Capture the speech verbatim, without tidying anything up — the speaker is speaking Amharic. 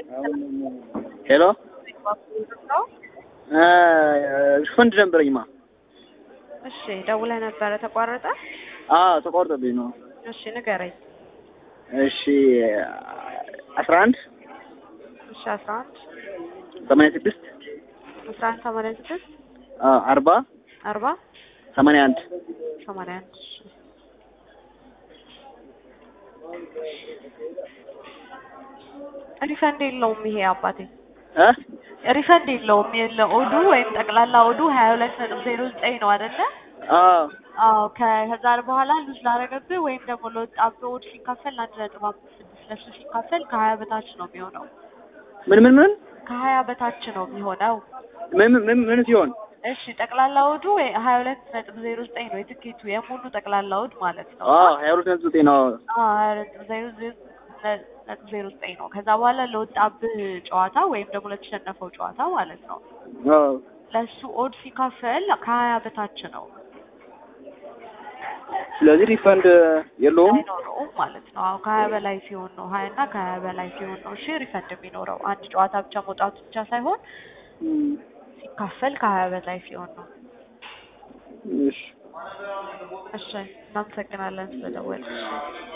Hello? ፈንድ ነበረኝማ እሺ ደውለህ ነበረ ተቋረጠ? አዎ ተቋርጦብኝ ነው። እሺ ንገረኝ። እሺ አስራ አንድ እሺ አስራ አንድ ሰማንያ ስድስት አስራ አንድ ሰማንያ ስድስት አዎ አርባ አርባ ሰማንያ አንድ ሰማንያ አንድ ሪፈንድ የለውም ይሄ አባቴ እ ሪፈንድ የለውም የለኦዱ ወይም ጠቅላላ ኦዱ ሀያ ሁለት ነጥብ ዜሮ ዘጠኝ ነው አይደለ? አዎ አዎ ከዛ በኋላ ሉዝ ላደረገብህ ወይም ደግሞ ለወጣብህ ኦድ ሲካፈል አንድ ነጥብ አምስት ስድስት ለሱ ሲካፈል ከሀያ በታች ነው የሚሆነው። ምን ምን ምን ከሀያ በታች ነው የሚሆነው። ምን ምን ምን ሲሆን እሺ ጠቅላላ ኦዱ ሀያ ሁለት ነጥብ ዜሮ ዘጠኝ ነው የትኬቱ የሙሉ ጠቅላላ ኦድ ማለት ነው። አዎ ሀያ ሁለት ነጥብ ዘጠኝ ነው። አዎ ሀያ ሁለት ነጥብ ዜሮ ዘጠኝ ነው። ከዛ በኋላ ለወጣብህ ጨዋታ ወይም ደግሞ ለተሸነፈው ጨዋታ ማለት ነው አዎ ለሱ ኦድ ሲካፈል ከሀያ በታች ነው። ስለዚህ ሪፈንድ የለውም አይኖረውም ማለት ነው። አዎ ከሀያ በላይ ሲሆን ነው ሀያ እና ከሀያ በላይ ሲሆን ነው እሺ ሪፈንድ የሚኖረው። አንድ ጨዋታ ብቻ መውጣቱ ብቻ ሳይሆን ሲካፈል ከሀያ በላይ ሲሆን ነው። እሺ እሺ እናመሰግናለን ስለደወልሽ።